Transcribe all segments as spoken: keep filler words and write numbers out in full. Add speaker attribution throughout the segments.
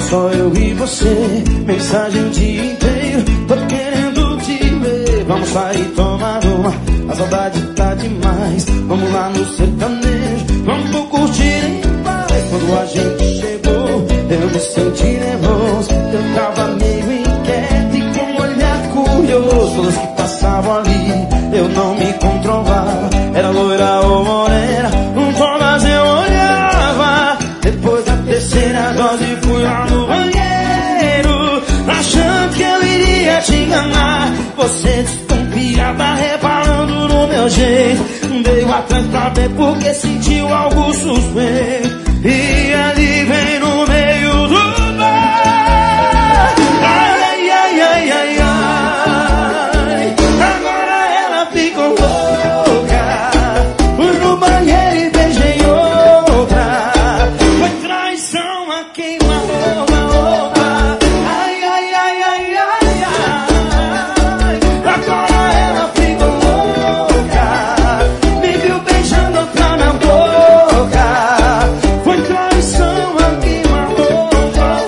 Speaker 1: só eu e você, mensagem o dia inteiro. Tô querendo te ver, vamos sair tomar uma. A saudade tá demais, vamos lá no sertanejo. Vamos curtir em paz. Quando a gente chegou, eu me senti nervoso. Eu tava meio inquieto e com um olhar curioso. Todas que passavam ali, eu não me controlava. Era loira ou morena, um todas eu olhava. Depois da terceira dose fui lá no banheiro, achando que eu iria te enganar. Você desconfiada, reparando no meu jeito. Veio atrás pra ver porque sentiu algo suspeito. E ali vem no meio do bar. Ai, ai, ai, ai, ai. Agora ela ficou louca. Fui no banheiro e beijei outra. Foi traição a queima-roupa. Ai, ai, ai, ai, ai, ai. Agora ela ficou louca. Me viu beijando outra na boca. Foi traição a queima-roupa.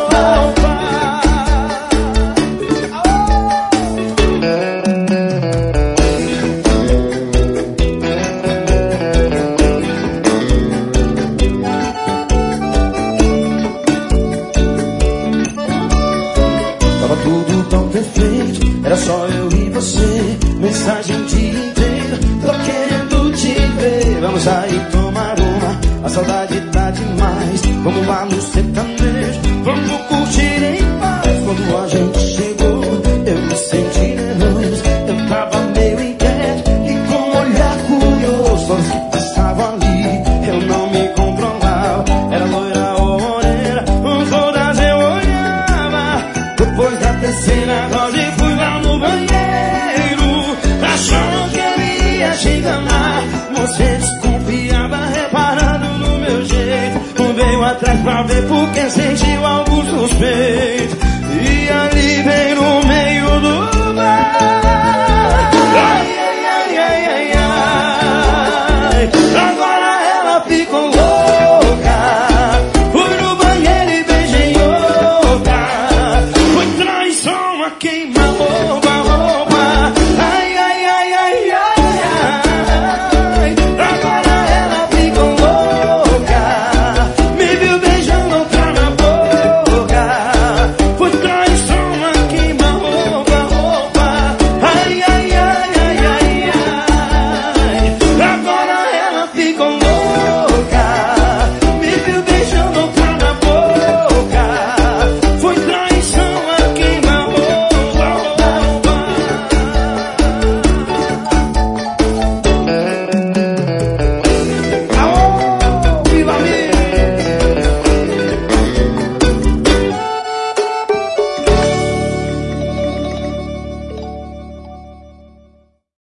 Speaker 1: Tava tudo tão perfeito, era só eu e você, mensagem o dia inteiro. Tô querendo te ver, vamos sair tomar uma. A saudade tá demais, vamos lá no sertanejo. Vamos curtir em paz. Quando a gente chegou, eu me senti nervoso. Eu tava meio inquieto e com um olhar curioso. Todos que passavam ali, eu não me controlava. Era loira ou morena, todas eu olhava. Depois da terceira